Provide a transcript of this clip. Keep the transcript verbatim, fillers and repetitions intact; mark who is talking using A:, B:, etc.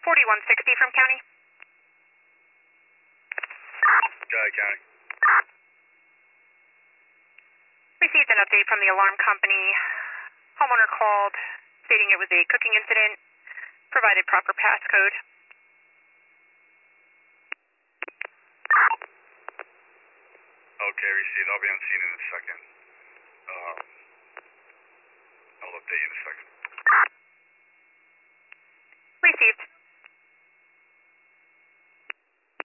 A: forty-one sixty from county.
B: Go ahead, county.
A: Received an update from the alarm company. Homeowner called stating it was a cooking incident. Provided proper passcode.
B: Okay, received. I'll be on scene in a second.